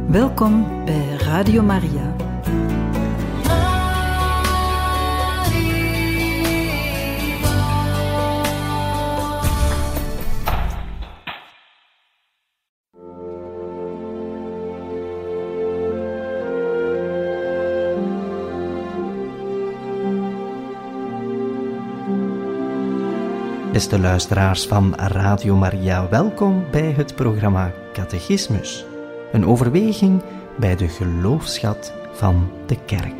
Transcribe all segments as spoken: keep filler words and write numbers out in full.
Welkom bij Radio Maria. Beste luisteraars van Radio Maria, welkom bij het programma Catechismus. Een overweging bij de geloofsschat van de Kerk.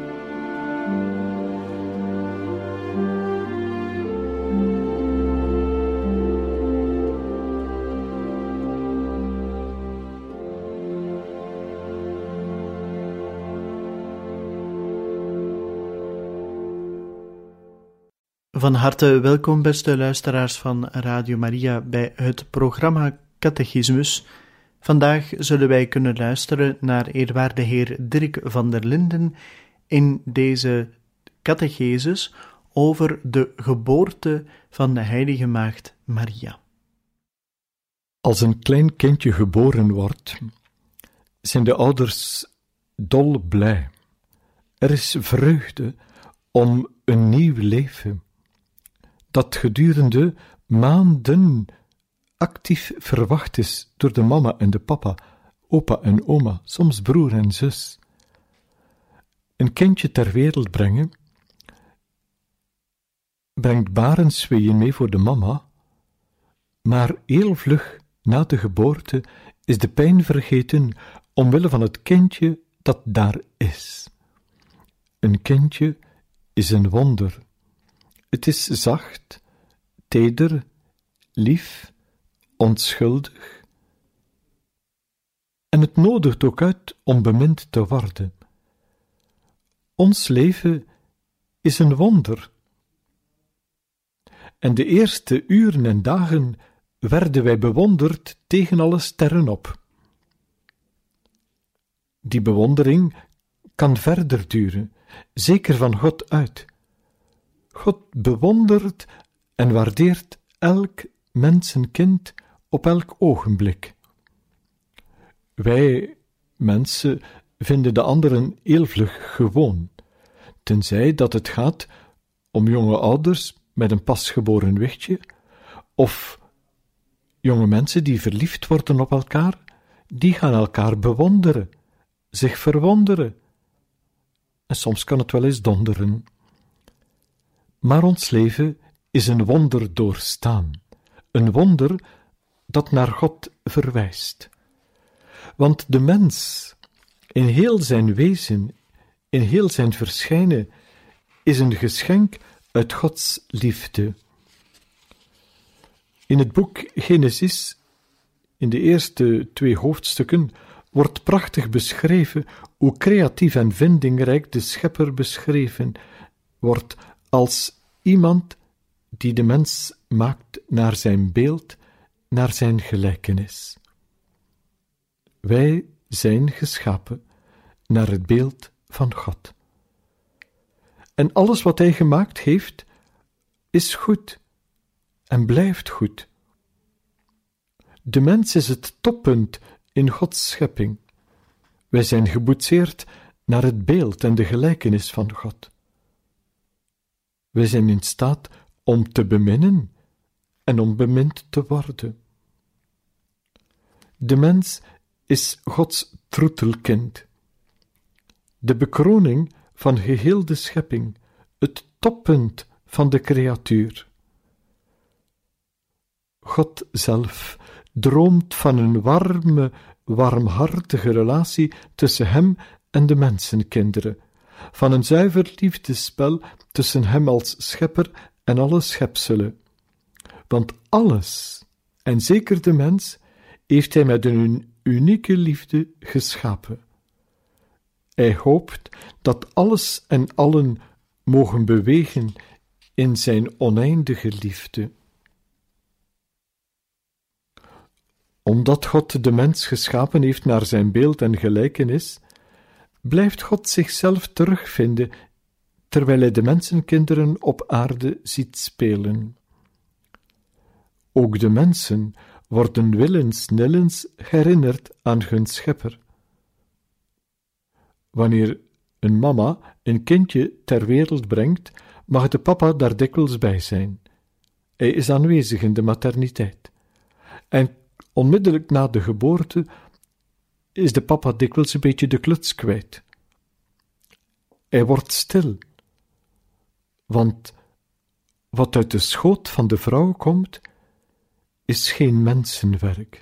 Van harte welkom, beste luisteraars van Radio Maria, bij het programma Catechismus. Vandaag zullen wij kunnen luisteren naar eerwaarde heer Dirk van der Linden in deze catechesis over de geboorte van de heilige maagd Maria. Als een klein kindje geboren wordt, zijn de ouders dol blij. Er is vreugde om een nieuw leven, dat gedurende maanden actief verwacht is door de mama en de papa, opa en oma, soms broer en zus. Een kindje ter wereld brengen brengt barensweeën mee voor de mama, maar heel vlug na de geboorte is de pijn vergeten omwille van het kindje dat daar is. Een kindje is een wonder. Het is zacht, teder, lief, onschuldig. En het nodigt ook uit om bemind te worden. Ons leven is een wonder. En de eerste uren en dagen werden wij bewonderd tegen alle sterren op. Die bewondering kan verder duren, zeker van God uit. God bewondert en waardeert elk mensenkind op elk ogenblik. Wij, mensen, vinden de anderen heel vlug gewoon, tenzij dat het gaat om jonge ouders met een pasgeboren wichtje, of jonge mensen die verliefd worden op elkaar, die gaan elkaar bewonderen, zich verwonderen. En soms kan het wel eens donderen. Maar ons leven is een wonder doorstaan, een wonder dat naar God verwijst. Want de mens, in heel zijn wezen, in heel zijn verschijnen, is een geschenk uit Gods liefde. In het boek Genesis, in de eerste twee hoofdstukken, wordt prachtig beschreven hoe creatief en vindingrijk de Schepper beschreven wordt als iemand die de mens maakt naar zijn beeld, naar zijn gelijkenis. Wij zijn geschapen naar het beeld van God. En alles wat hij gemaakt heeft, is goed en blijft goed. De mens is het toppunt in Gods schepping. Wij zijn geboetseerd naar het beeld en de gelijkenis van God. Wij zijn in staat om te beminnen en om bemind te worden. De mens is Gods troetelkind, de bekroning van geheel de schepping, het toppunt van de creatuur. God zelf droomt van een warme, warmhartige relatie tussen hem en de mensenkinderen, van een zuiver liefdespel tussen hem als schepper en alle schepselen. Want alles, en zeker de mens, heeft hij met een unieke liefde geschapen. Hij hoopt dat alles en allen mogen bewegen in zijn oneindige liefde. Omdat God de mens geschapen heeft naar zijn beeld en gelijkenis, blijft God zichzelf terugvinden, terwijl hij de mensenkinderen op aarde ziet spelen. Ook de mensen worden willens-nillens herinnerd aan hun schepper. Wanneer een mama een kindje ter wereld brengt, mag de papa daar dikwijls bij zijn. Hij is aanwezig in de materniteit. En onmiddellijk na de geboorte is de papa dikwijls een beetje de kluts kwijt. Hij wordt stil, want wat uit de schoot van de vrouw komt, is geen mensenwerk.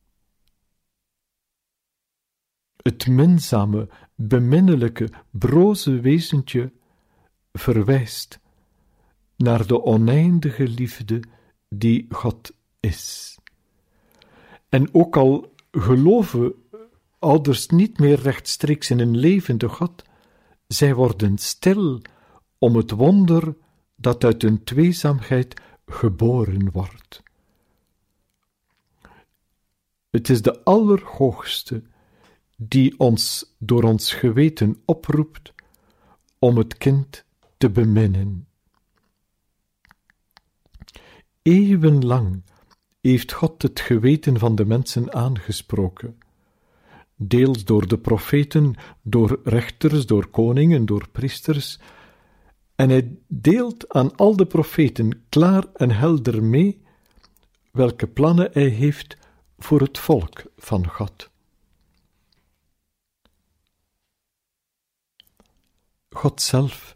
Het minzame, beminnelijke, broze wezentje verwijst naar de oneindige liefde die God is. En ook al geloven ouders niet meer rechtstreeks in een levende God, zij worden stil om het wonder dat uit hun tweezaamheid geboren wordt. Het is de Allerhoogste die ons door ons geweten oproept om het kind te beminnen. Eeuwenlang heeft God het geweten van de mensen aangesproken, deels door de profeten, door rechters, door koningen, door priesters, en hij deelt aan al de profeten klaar en helder mee welke plannen hij heeft voor het volk van God. God zelf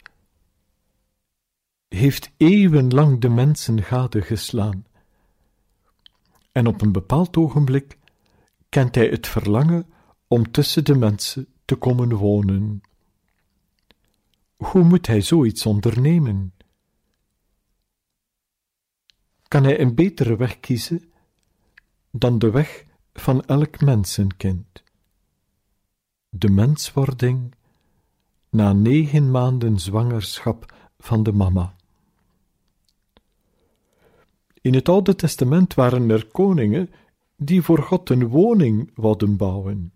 heeft eeuwenlang de mensen gadegeslaan, en op een bepaald ogenblik kent hij het verlangen om tussen de mensen te komen wonen. Hoe moet hij zoiets ondernemen? Kan hij een betere weg kiezen dan de weg van elk mensenkind? De menswording na negen maanden zwangerschap van de mama. In het Oude Testament waren er koningen die voor God een woning wouden bouwen.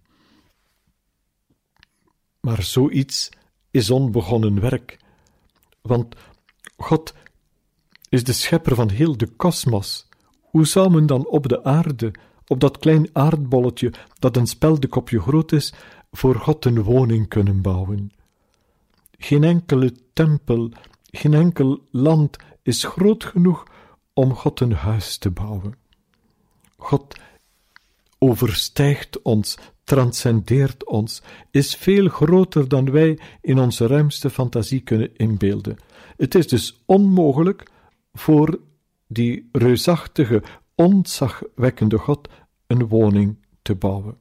Maar zoiets is onbegonnen werk, want God is de schepper van heel de kosmos. Hoe zou men dan op de aarde, op dat klein aardbolletje dat een speldekopje groot is, voor God een woning kunnen bouwen? Geen enkele tempel, geen enkel land is groot genoeg om God een huis te bouwen. God overstijgt ons, transcendeert ons, is veel groter dan wij in onze ruimste fantasie kunnen inbeelden. Het is dus onmogelijk voor die reusachtige, ontzagwekkende God een woning te bouwen.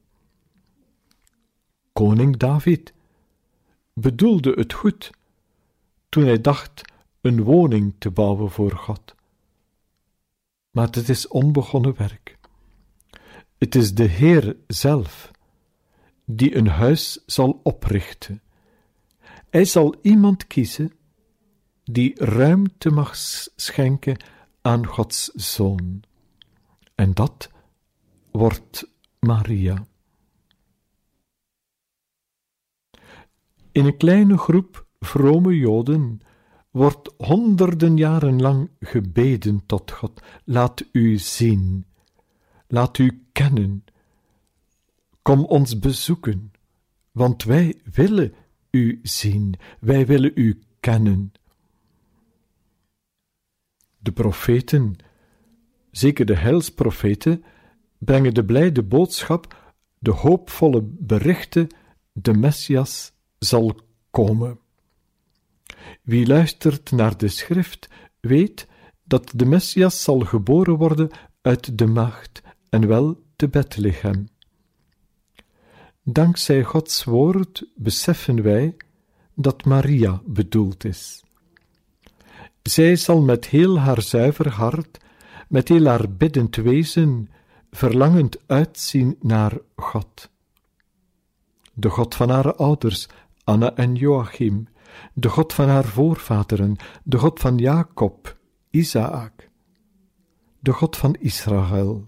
Koning David bedoelde het goed toen hij dacht een woning te bouwen voor God. Maar het is onbegonnen werk. Het is de Heer zelf die een huis zal oprichten. Hij zal iemand kiezen die ruimte mag schenken aan Gods Zoon. En dat wordt Maria. In een kleine groep vrome Joden wordt honderden jaren lang gebeden tot God. Laat u zien, laat u kennen, kom ons bezoeken, want wij willen u zien, wij willen u kennen. De profeten, zeker de heilsprofeten, brengen de blijde boodschap, de hoopvolle berichten, de Messias zal komen. Wie luistert naar de schrift, weet dat de Messias zal geboren worden uit de maagd, en wel te Bethlehem. Dankzij Gods woord beseffen wij dat Maria bedoeld is. Zij zal met heel haar zuiver hart, met heel haar biddend wezen, verlangend uitzien naar God. De God van haar ouders, Anna en Joachim, de God van haar voorvaderen, de God van Jacob, Isaak, de God van Israël.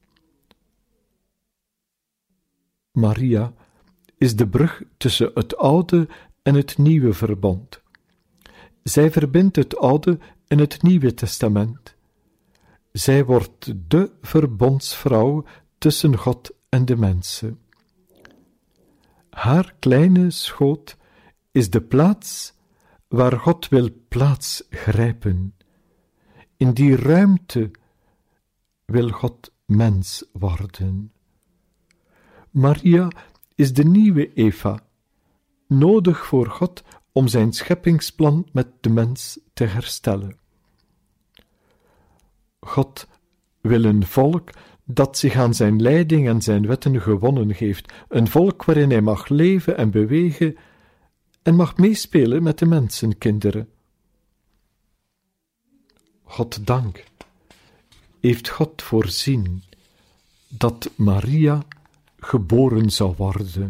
Maria is de brug tussen het oude en het nieuwe verbond. Zij verbindt het oude en het nieuwe testament. Zij wordt de verbondsvrouw tussen God en de mensen. Haar kleine schoot is de plaats waar God wil plaats grijpen. In die ruimte wil God mens worden. Maria is de nieuwe Eva, nodig voor God om zijn scheppingsplan met de mens te herstellen. God wil een volk dat zich aan zijn leiding en zijn wetten gewonnen heeft, een volk waarin hij mag leven en bewegen en mag meespelen met de mensenkinderen. God dank, heeft God voorzien dat Maria geboren zou worden.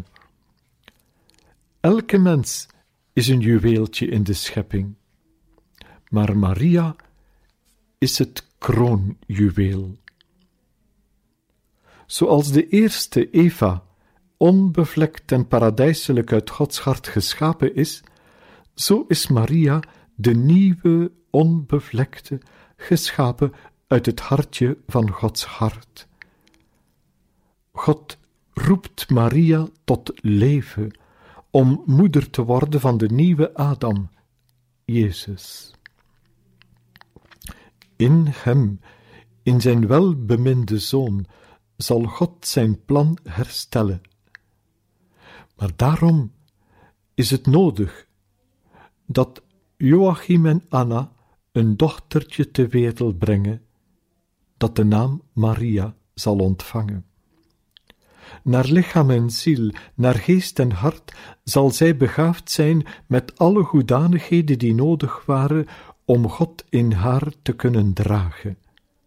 Elke mens is een juweeltje in de schepping, maar Maria is het kroonjuweel. Zoals de eerste Eva onbevlekt en paradijselijk uit Gods hart geschapen is, zo is Maria de nieuwe, onbevlekte, geschapen uit het hartje van Gods hart. God roept Maria tot leven, om moeder te worden van de nieuwe Adam, Jezus. In hem, in zijn welbeminde Zoon, zal God zijn plan herstellen. Maar daarom is het nodig dat Joachim en Anna een dochtertje ter wereld brengen, dat de naam Maria zal ontvangen. Naar lichaam en ziel, naar geest en hart zal zij begaafd zijn met alle hoedanigheden die nodig waren om God in haar te kunnen dragen.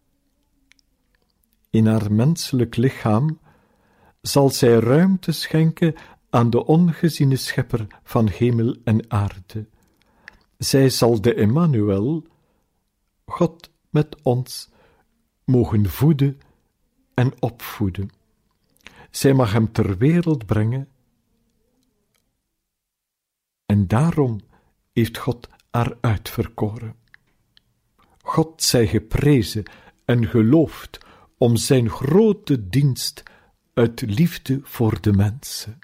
In haar menselijk lichaam zal zij ruimte schenken aan de ongeziene schepper van hemel en aarde. Zij zal de Emmanuel, God met ons, mogen voeden en opvoeden. Zij mag hem ter wereld brengen en daarom heeft God haar uitverkoren. God zij geprezen en geloofd om zijn grote dienst uit liefde voor de mensen.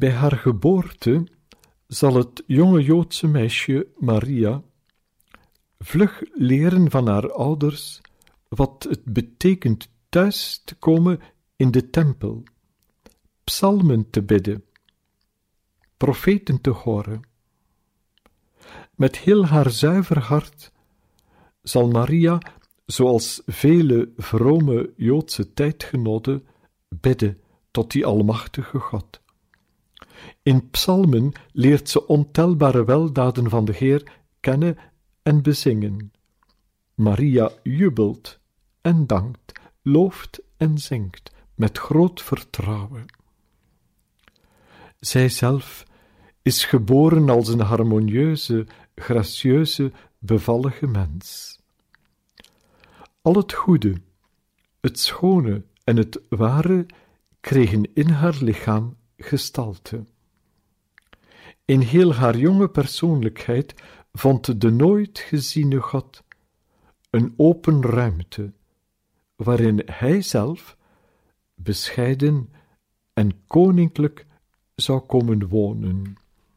Bij haar geboorte zal het jonge Joodse meisje Maria vlug leren van haar ouders wat het betekent thuis te komen in de tempel, psalmen te bidden, profeten te horen. Met heel haar zuiver hart zal Maria, zoals vele vrome Joodse tijdgenoten, bidden tot die almachtige God. In psalmen leert ze ontelbare weldaden van de Heer kennen en bezingen. Maria jubelt en dankt, looft en zingt met groot vertrouwen. Zij zelf is geboren als een harmonieuze, gracieuze, bevallige mens. Al het goede, het schone en het ware kregen in haar lichaam gestalte. In heel haar jonge persoonlijkheid vond de nooit geziene God een open ruimte, waarin hij zelf, bescheiden en koninklijk, zou komen wonen.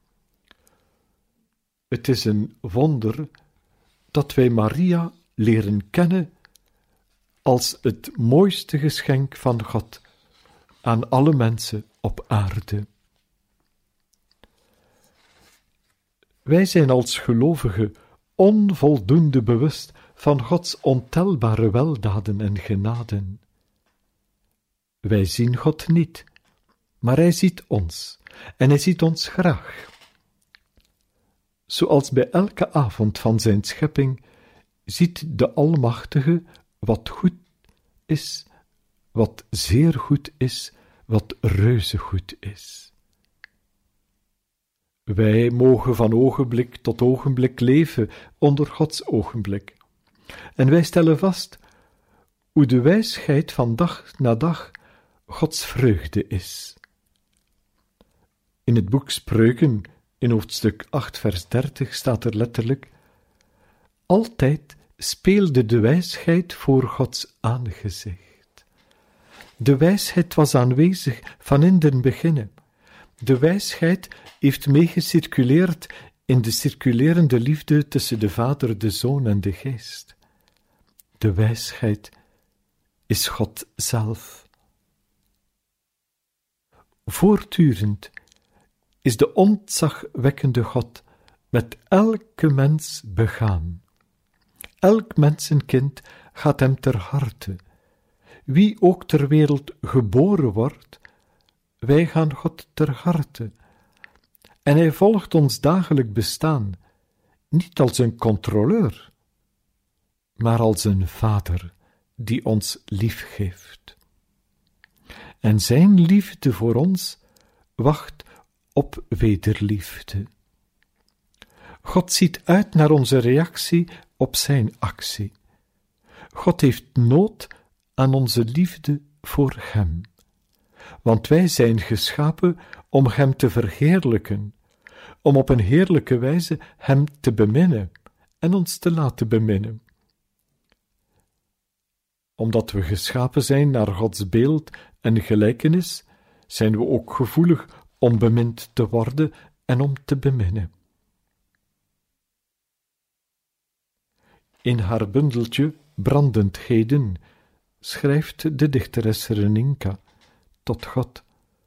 Het is een wonder dat wij Maria leren kennen als het mooiste geschenk van God aan alle mensen op aarde. Wij zijn als gelovigen onvoldoende bewust van Gods ontelbare weldaden en genaden. Wij zien God niet, maar Hij ziet ons, en Hij ziet ons graag. Zoals bij elke avond van zijn schepping ziet de Almachtige wat goed is, wat zeer goed is, wat reuze goed is. Wij mogen van ogenblik tot ogenblik leven onder Gods ogenblik. En wij stellen vast hoe de wijsheid van dag na dag Gods vreugde is. In het boek Spreuken, in hoofdstuk acht, vers dertig, staat er letterlijk: altijd speelde de wijsheid voor Gods aangezicht. De wijsheid was aanwezig van in den beginnen. De wijsheid heeft meegecirculeerd in de circulerende liefde tussen de Vader, de Zoon en de Geest. De wijsheid is God zelf. Voortdurend is de ontzagwekkende God met elke mens begaan. Elk mensenkind gaat hem ter harte. Wie ook ter wereld geboren wordt, wij gaan God ter harte. En hij volgt ons dagelijk bestaan, niet als een controleur, maar als een vader die ons lief heeft. En zijn liefde voor ons wacht op wederliefde. God ziet uit naar onze reactie op zijn actie. God heeft nood aan onze liefde voor hem. Want wij zijn geschapen om hem te verheerlijken, om op een heerlijke wijze hem te beminnen en ons te laten beminnen. Omdat we geschapen zijn naar Gods beeld en gelijkenis, zijn we ook gevoelig om bemind te worden en om te beminnen. In haar bundeltje Brandendheden schrijft de dichteres Reninka tot God: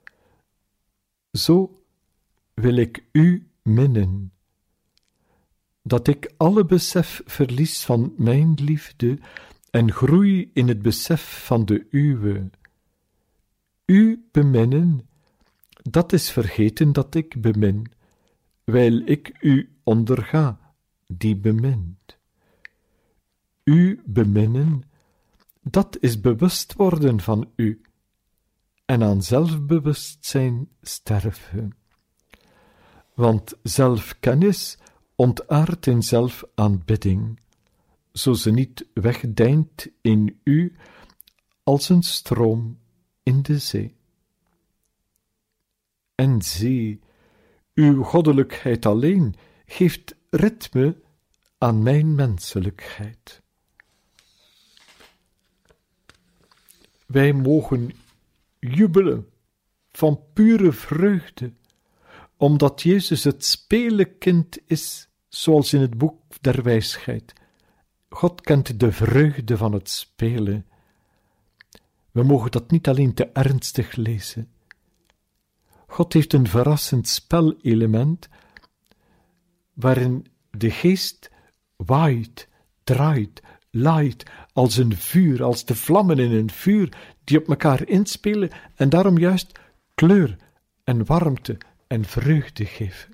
zo wil ik u minnen, dat ik alle besef verlies van mijn liefde en groei in het besef van de uwe. U beminnen, dat is vergeten dat ik bemin, wijl ik u onderga, die bemint. U beminnen, dat is bewust worden van u, en aan zelfbewustzijn sterven. Want zelfkennis ontaardt in zelfaanbidding, zo ze niet wegdeint in u als een stroom in de zee. En zie, uw goddelijkheid alleen geeft ritme aan mijn menselijkheid. Wij mogen jubelen van pure vreugde omdat Jezus het spelenkind is, zoals in het boek der wijsheid. God kent de vreugde van het spelen. We mogen dat niet alleen te ernstig lezen. God heeft een verrassend spelelement, waarin de geest waait, draait, laait, als een vuur, als de vlammen in een vuur, die op elkaar inspelen en daarom juist kleur en warmte en vreugde geven.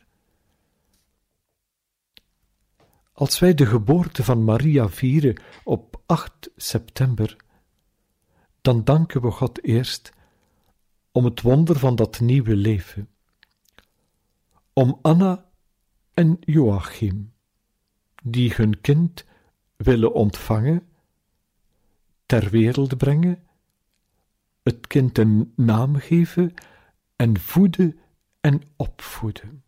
Als wij de geboorte van Maria vieren op acht september, dan danken we God eerst om het wonder van dat nieuwe leven, om Anna en Joachim, die hun kind willen ontvangen, ter wereld brengen, het kind een naam geven en voeden en opvoeden.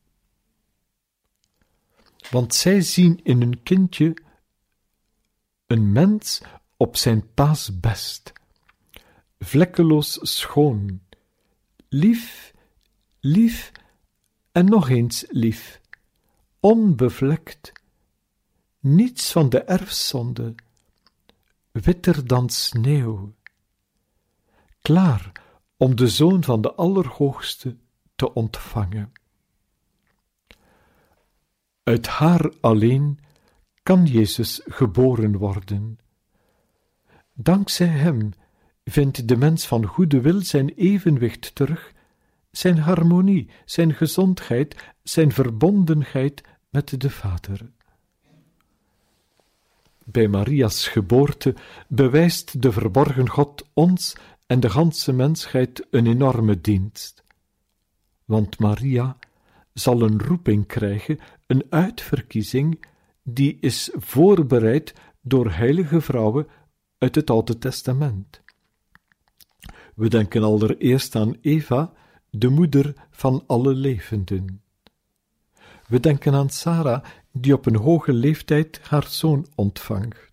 Want zij zien in hun kindje een mens op zijn paasbest, vlekkeloos schoon, lief, lief en nog eens lief, onbevlekt, niets van de erfzonde, witter dan sneeuw, klaar om de Zoon van de Allerhoogste te ontvangen. Uit haar alleen kan Jezus geboren worden. Dankzij hem vindt de mens van goede wil zijn evenwicht terug, zijn harmonie, zijn gezondheid, zijn verbondenheid met de Vader. Bij Maria's geboorte bewijst de verborgen God ons en de ganse mensheid een enorme dienst. Want Maria zal een roeping krijgen, een uitverkiezing, die is voorbereid door heilige vrouwen uit het Oude Testament. We denken allereerst aan Eva, de moeder van alle levenden. We denken aan Sara, die op een hoge leeftijd haar zoon ontvangt.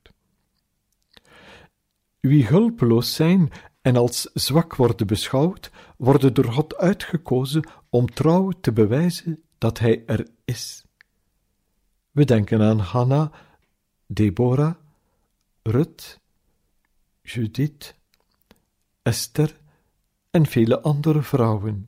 Wie hulpeloos zijn en als zwak worden beschouwd, worden door God uitgekozen om trouw te bewijzen dat hij er is. We denken aan Hanna, Deborah, Rut, Judith, Esther en vele andere vrouwen.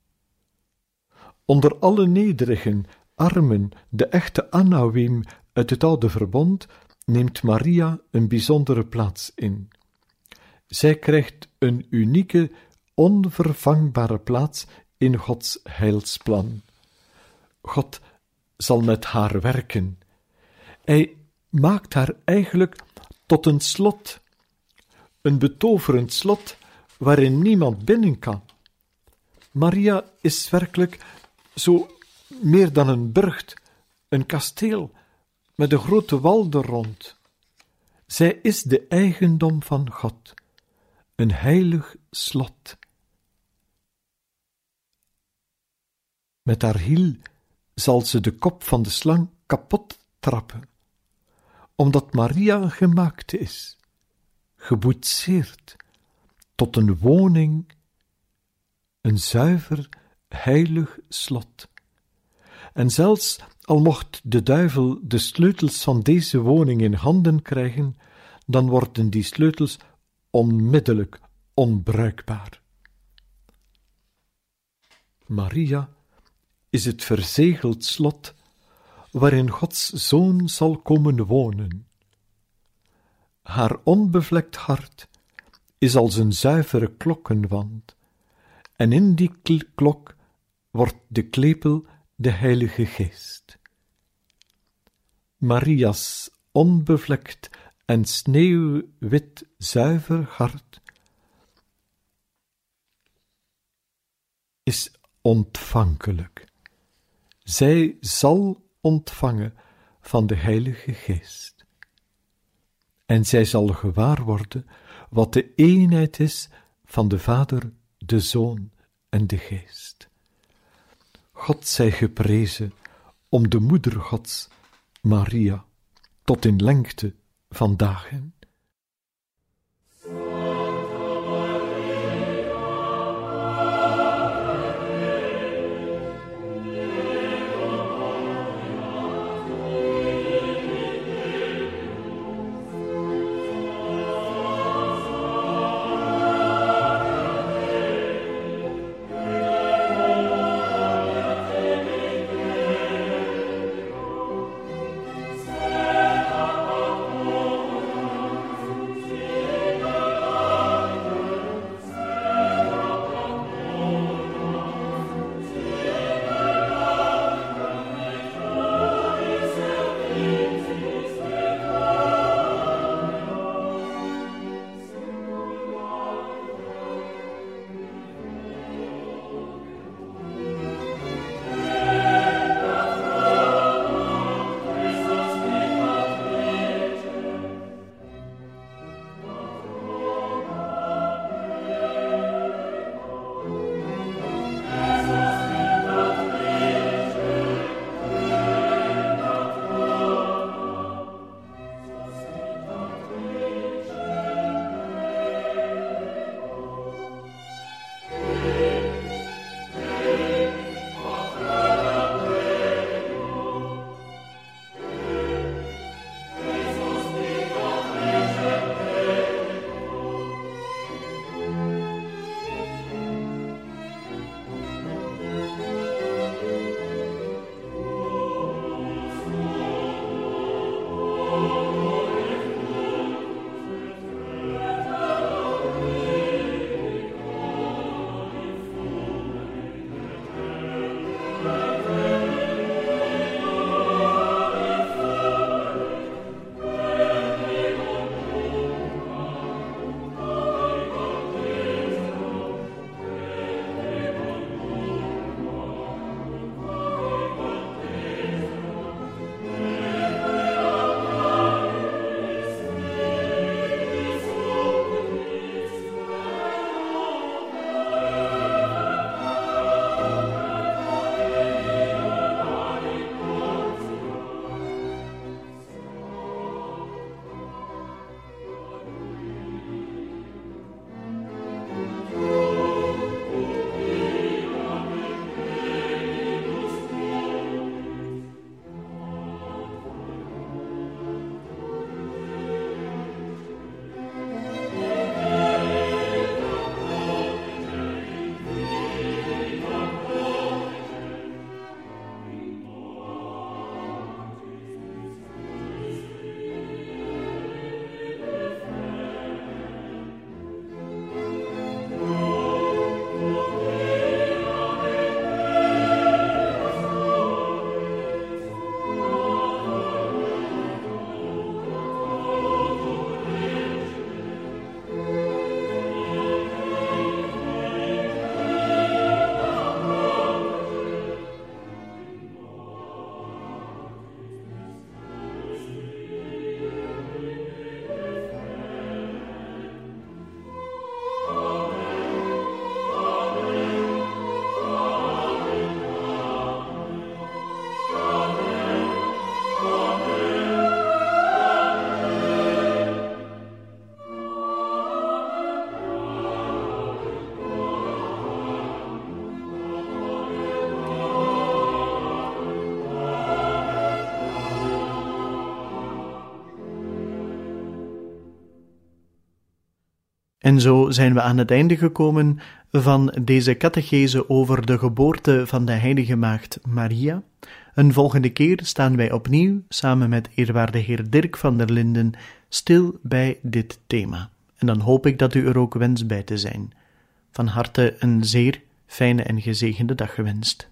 Onder alle nederigen, armen, de echte Anawim uit het oude verbond, neemt Maria een bijzondere plaats in. Zij krijgt een unieke, onvervangbare plaats in Gods heilsplan. God zal met haar werken. Hij maakt haar eigenlijk tot een slot, een betoverend slot waarin niemand binnen kan. Maria is werkelijk zo meer dan een burcht, een kasteel met een grote wal er rond. Zij is de eigendom van God, een heilig slot. Met haar hiel zal ze de kop van de slang kapot trappen, omdat Maria gemaakt is, geboetseerd, tot een woning, een zuiver, heilig slot. En zelfs al mocht de duivel de sleutels van deze woning in handen krijgen, dan worden die sleutels onmiddellijk onbruikbaar. Maria is het verzegeld slot waarin Gods Zoon zal komen wonen. Haar onbevlekt hart is als een zuivere klokkenwand, en in die klok wordt de klepel de Heilige Geest. Maria's onbevlekt en sneeuwwit zuiver hart is ontvankelijk. Zij zal ontvangen van de Heilige Geest. En zij zal gewaar worden wat de eenheid is van de Vader, de Zoon en de Geest. God zij geprezen om de moeder Gods, Maria, tot in lengte van dagen. En zo zijn we aan het einde gekomen van deze catechese over de geboorte van de heilige maagd Maria. Een volgende keer staan wij opnieuw, samen met eerwaarde heer Dirk van der Linden, stil bij dit thema. En dan hoop ik dat u er ook wenst bij te zijn. Van harte een zeer fijne en gezegende dag gewenst.